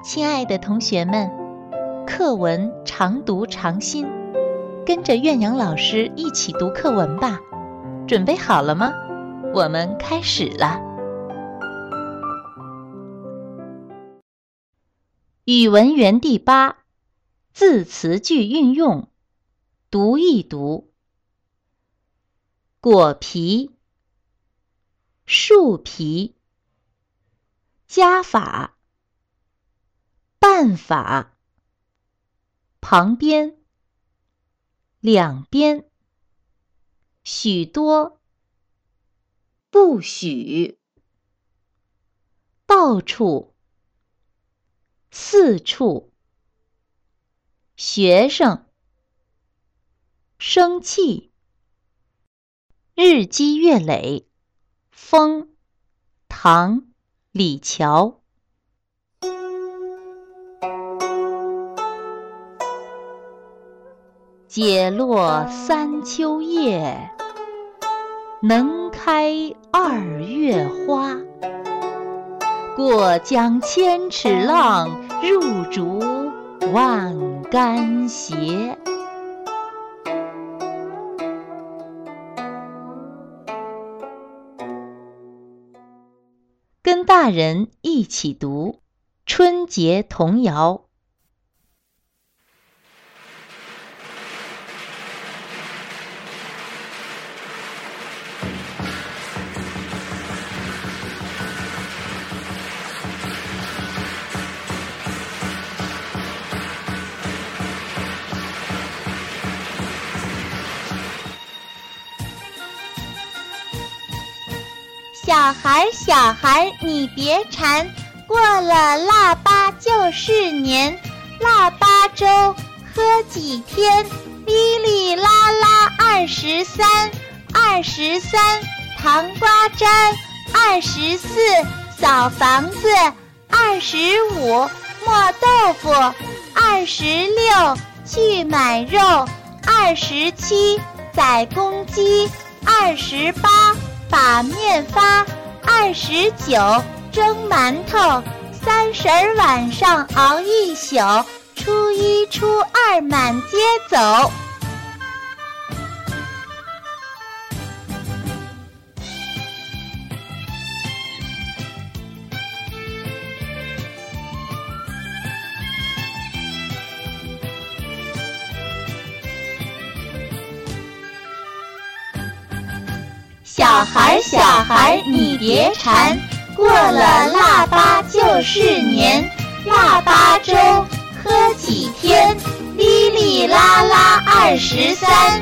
亲爱的同学们，课文常读常新，跟着苑阳老师一起读课文吧。准备好了吗？我们开始了。语文园地8，字词句运用，读一读。果皮、树皮、加法、办法、旁边、两边、许多、不许、到处、四处、学生、生气、日积月累、风、唐、李峤。解落三秋叶，能开2月花。过江千尺浪，入竹万竿斜。跟大人一起读春节童谣。 小孩小孩你别馋，过了腊八就是年。腊八粥喝几天，哩哩啦啦23，糖瓜粘24，扫房子25，磨豆腐26，去买肉27，宰公鸡28，把面发29，蒸馒头30晚上熬一宿，初一初二满街走。小孩小孩你别馋，过了腊八就是年。腊八粥喝几天，哩哩啦啦23，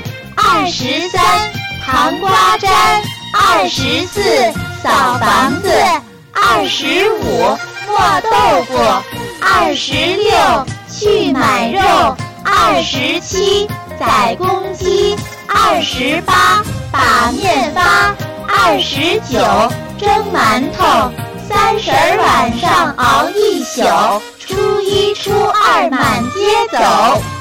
糖瓜粘24，扫房子25，磨豆腐26，去买肉27，宰公鸡28，把面发29，蒸馒头30晚上熬一宿，初一初二满街走。